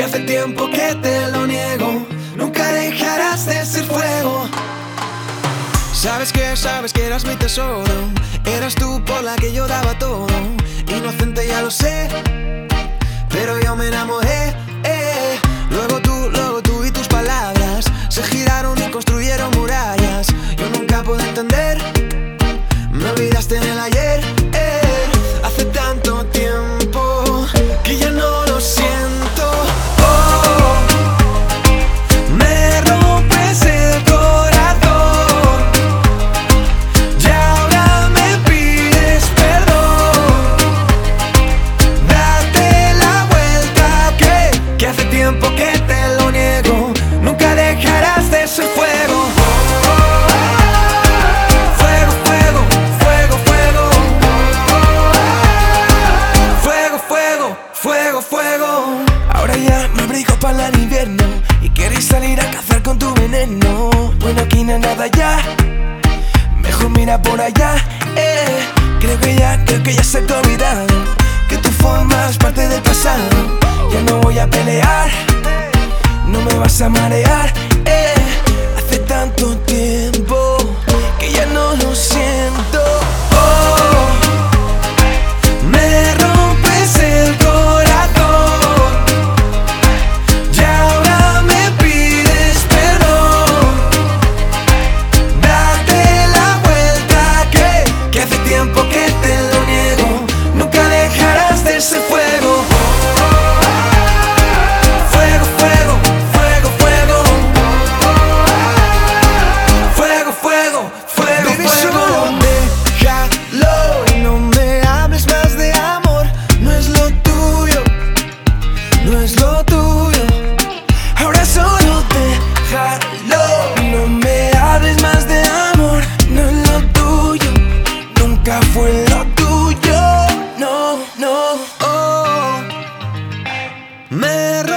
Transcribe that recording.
hace tiempo que te lo niego. Nunca dejarás de ser fuego. Sabes que eras mi tesoro. Eras tú por la que yo daba todo. Inocente ya lo sé, pero yo me enamoré. Luego tú y tus palabras se giraron y construyeron murallas. Yo nunca pude entender, me olvidaste en el ayer. Hace tanto tiempo que ya no lo siento. Oh, me rompes el corazón y ahora me pides perdón. Date la vuelta, que hace tiempo que te lo niego. Nunca dejarás de ser fuego. Ahora ya me abrigo para el invierno y quieres salir a cazar con tu veneno. Bueno, aquí no hay nada ya, mejor mira por allá. Creo que ya se te ha olvidado que tú formas parte del pasado. Ya no voy a pelear, no me vas a marear. Hace tanto tiempo que ya no lo siento. Oh, me rompes el corazón y ahora me pides perdón. Date la vuelta, que hace tiempo que te lo niego. Nunca dejarás de ser fuego. Fuego, fuego, fuego, fuego. Fuego, fuego, fuego, baby, fuego. Déjalo y no me hables más de amor. No es lo tuyo, no es lo tuyo. Ahora solo déjalo y no me hables más de amor. No es lo tuyo, nunca fue lo tuyo. No, no. Oh, me